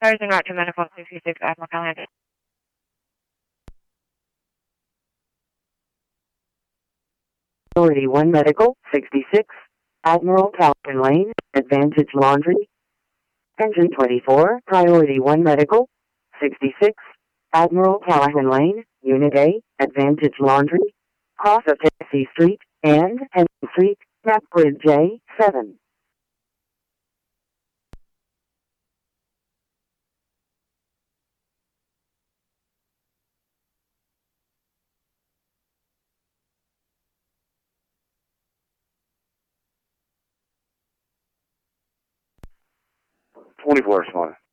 Thursday night to Medical 66 Admiral Callahan. Priority 1 Medical 66, Admiral Calvin Lane, Advantage Laundry. Engine 24, Priority 1 Medical 66, Admiral Callahan Lane, Unit A, Advantage Laundry. Cross of Tennessee Street and Henry Street, Map Grid J7. Twenty-four, smart.